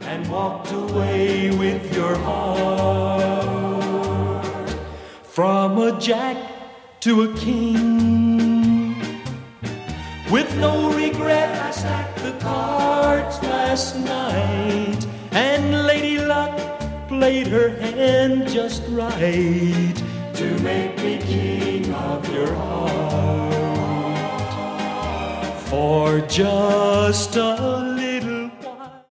and walked away with your heart. From a jack to a king, with no regret I stacked the cards last night, and Lady Luck played her hand just right to make me king of your heart. For just a